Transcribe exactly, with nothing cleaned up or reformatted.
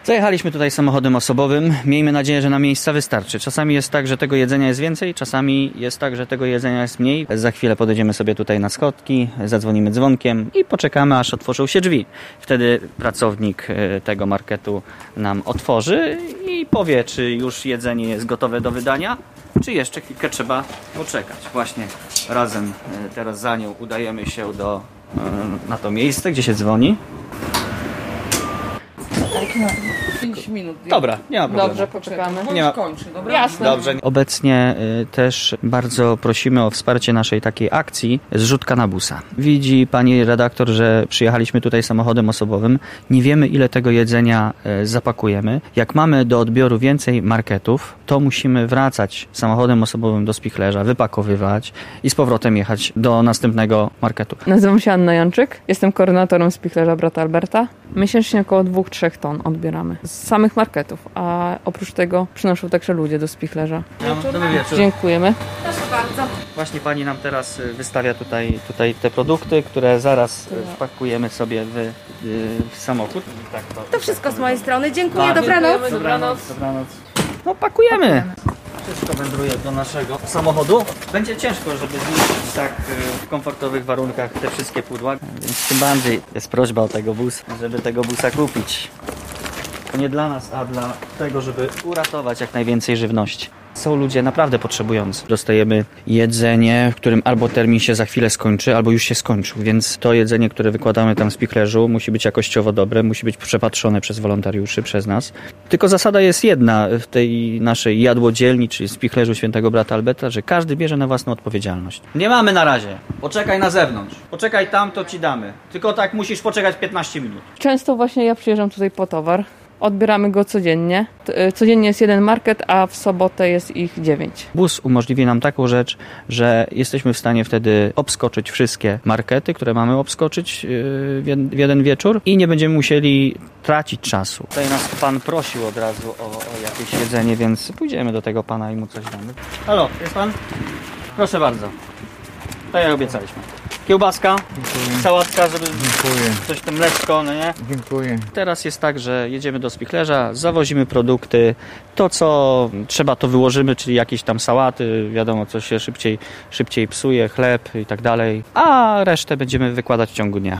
Zajechaliśmy tutaj samochodem osobowym. Miejmy nadzieję, że na miejsca wystarczy. Czasami jest tak, że tego jedzenia jest więcej, czasami jest tak, że tego jedzenia jest mniej. Za chwilę podejdziemy sobie tutaj na schodki, zadzwonimy dzwonkiem i poczekamy, aż otworzą się drzwi. Wtedy pracownik tego marketu nam otworzy i powie, czy już jedzenie jest gotowe do wydania, czy jeszcze chwilkę trzeba poczekać. Właśnie razem teraz za nią udajemy się do, na to miejsce, gdzie się dzwoni. pięć minut. Dobra, nie ma problemu. Dobrze, poczekamy. Nie ma... kończy, dobra? Jasne. Dobrze. Obecnie y, też bardzo prosimy o wsparcie naszej takiej akcji zrzutka na busa. Widzi pani redaktor, że przyjechaliśmy tutaj samochodem osobowym. Nie wiemy, ile tego jedzenia y, zapakujemy. Jak mamy do odbioru więcej marketów, to musimy wracać samochodem osobowym do spichlerza, wypakowywać i z powrotem jechać do następnego marketu. Nazywam się Anna Janczyk, jestem koordynatorem spichlerza brata Alberta. Miesięcznie około dwa do trzech ton odbieramy z samych marketów, a oprócz tego przynoszą także ludzie do spichlerza. Dobry wieczór. Dziękujemy. Proszę bardzo. Właśnie pani nam teraz wystawia tutaj, tutaj te produkty, które zaraz wpakujemy sobie w, w samochód. Tak, to, To wszystko z mojej strony. Dziękuję, Tak. dobranoc. Dobranoc. Dobranoc. No pakujemy. Wszystko wędruje do naszego samochodu. Będzie ciężko, żeby zmieścić tak w komfortowych warunkach te wszystkie pudła, więc tym bardziej jest prośba o tego bus, żeby tego busa kupić. To nie dla nas, a dla tego, żeby uratować jak najwięcej żywności. Są ludzie naprawdę potrzebujący. Dostajemy jedzenie, w którym albo termin się za chwilę skończy, albo już się skończył, więc to jedzenie, które wykładamy tam w spichlerzu, musi być jakościowo dobre, musi być przepatrzone przez wolontariuszy, przez nas. Tylko zasada jest jedna w tej naszej jadłodzielni, czyli spichlerzu Świętego Brata Alberta, że każdy bierze na własną odpowiedzialność. Nie mamy na razie. Poczekaj na zewnątrz. Poczekaj tam, to ci damy. Tylko tak musisz poczekać piętnaście minut. Często właśnie ja przyjeżdżam tutaj po towar. Odbieramy go codziennie. Codziennie jest jeden market, a w sobotę jest ich dziewięć. Bus umożliwi nam taką rzecz, że jesteśmy w stanie wtedy obskoczyć wszystkie markety, które mamy obskoczyć w jeden wieczór i nie będziemy musieli tracić czasu. Tutaj nas pan prosił od razu o, o jakieś jedzenie, więc pójdziemy do tego pana i mu coś damy. Halo, jest pan? Proszę bardzo. Tak jak obiecaliśmy. Kiełbaska, dziękuję. Sałatka, żeby dziękuję. Coś tam mleczko, no nie? Dziękuję. Teraz jest tak, że jedziemy do spichlerza, zawozimy produkty, to co trzeba to wyłożymy, czyli jakieś tam sałaty, wiadomo co się szybciej, szybciej psuje, chleb i tak dalej, a resztę będziemy wykładać w ciągu dnia.